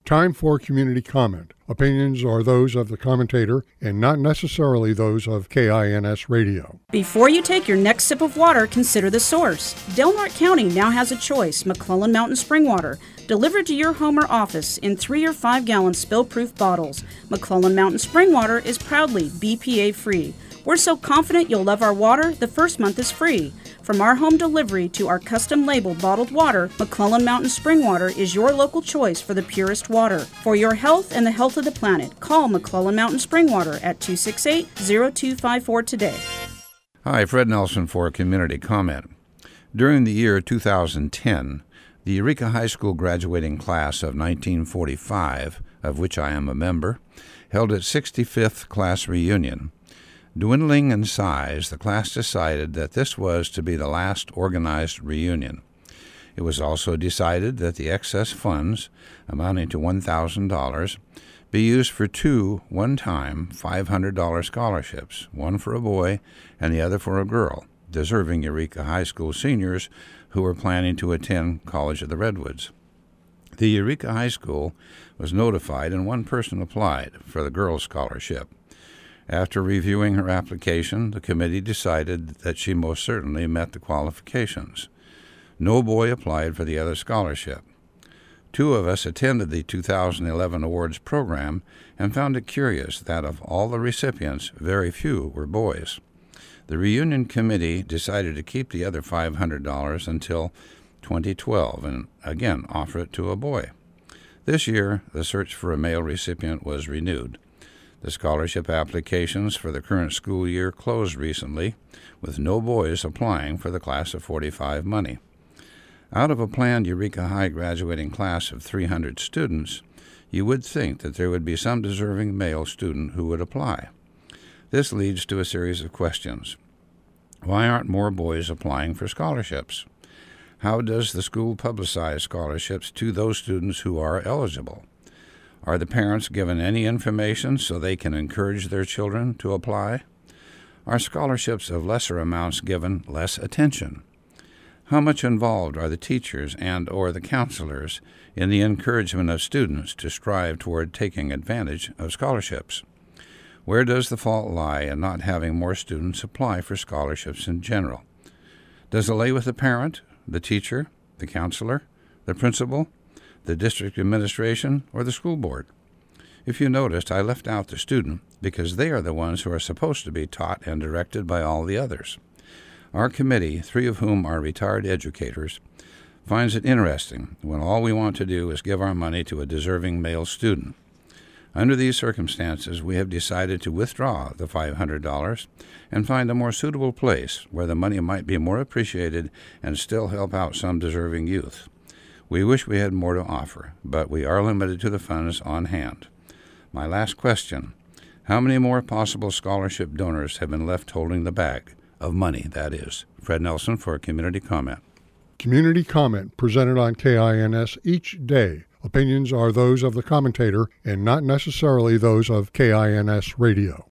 Time for community comment. Opinions are those of the commentator and not necessarily those of KINS Radio. Before you take your next sip of water, consider the source. Del Norte County now has a choice: McClellan Mountain Spring Water, delivered to your home or office in 3 or 5 gallon spill-proof bottles. McClellan Mountain Spring Water is proudly BPA-free. We're so confident you'll love our water, the first month is free. From our home delivery to our custom-labeled bottled water, McClellan Mountain Spring Water is your local choice for the purest water. For your health and the health of the planet, call McClellan Mountain Spring Water at 268-0254 today. Hi, Fred Nelson for Community Comment. During the year 2010, the Eureka High School graduating class of 1945, of which I am a member, held its 65th class reunion. Dwindling in size, the class decided that this was to be the last organized reunion. It was also decided that the excess funds, amounting to $1,000, be used for 2 one-time $500 scholarships, one for a boy and the other for a girl, deserving Eureka High School seniors who were planning to attend College of the Redwoods. The Eureka High School was notified and one person applied for the girls' scholarship. After reviewing her application, the committee decided that she most certainly met the qualifications. No boy applied for the other scholarship. 2 of us attended the 2011 awards program and found it curious that of all the recipients, very few were boys. The reunion committee decided to keep the other $500 until 2012 and again offer it to a boy. This year, the search for a male recipient was renewed. The scholarship applications for the current school year closed recently, with no boys applying for the class of 45 money. Out of a planned Eureka High graduating class of 300 students, you would think that there would be some deserving male student who would apply. This leads to a series of questions. Why aren't more boys applying for scholarships? How does the school publicize scholarships to those students who are eligible? Are the parents given any information so they can encourage their children to apply? Are scholarships of lesser amounts given less attention? How much involved are the teachers and or the counselors in the encouragement of students to strive toward taking advantage of scholarships? Where does the fault lie in not having more students apply for scholarships in general? Does it lay with the parent, the teacher, the counselor, the principal, the district administration, or the school board? If you noticed, I left out the student because they are the ones who are supposed to be taught and directed by all the others. Our committee, 3 of whom are retired educators, finds it interesting when all we want to do is give our money to a deserving male student. Under these circumstances, we have decided to withdraw the $500 and find a more suitable place where the money might be more appreciated and still help out some deserving youth. We wish we had more to offer, but we are limited to the funds on hand. My last question: how many more possible scholarship donors have been left holding the bag of money, that is? Fred Nelson for Community Comment. Community comment presented on KINS each day. Opinions are those of the commentator and not necessarily those of KINS Radio.